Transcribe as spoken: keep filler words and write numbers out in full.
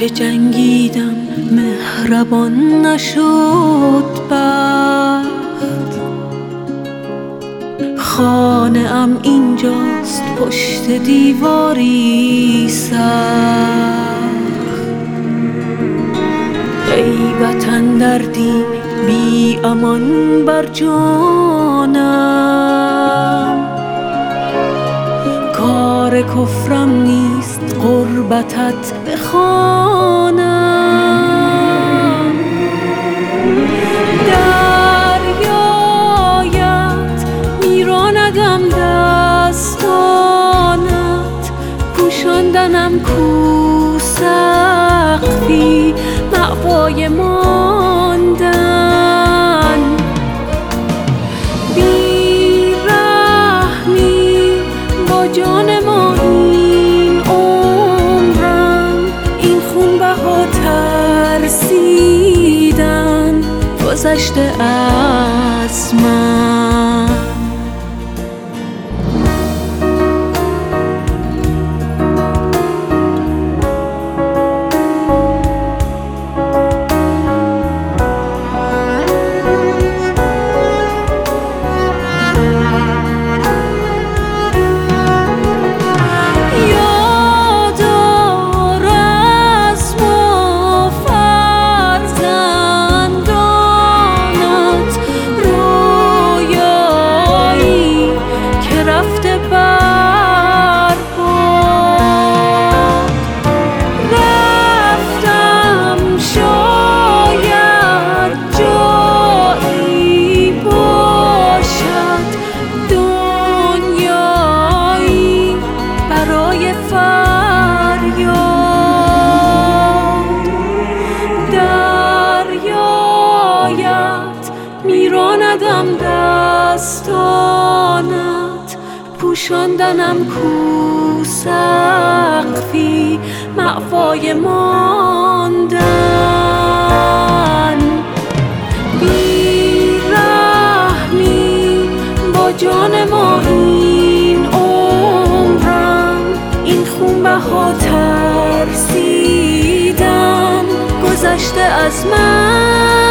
هرچه جنگیدم مهربان نشد بخت. خانه ام اینجاست پشت دیواری سخت. ای وطن دردی بی امان بر جانم، کار کفرم نیست غربتت بخوانم. دریایت میراندم دستانت، پوشاندنم کو سقفی مأوای ماندن. بیرحمی با جان ما این عمرم، این خون بها ترسیدن گذشته از من. میراندم دستانت، پوشاندنم کو سقفی مأوای ماندن. بیرحمی با جان ما این عمرم، این خون بها ترسیدن گذشته از من.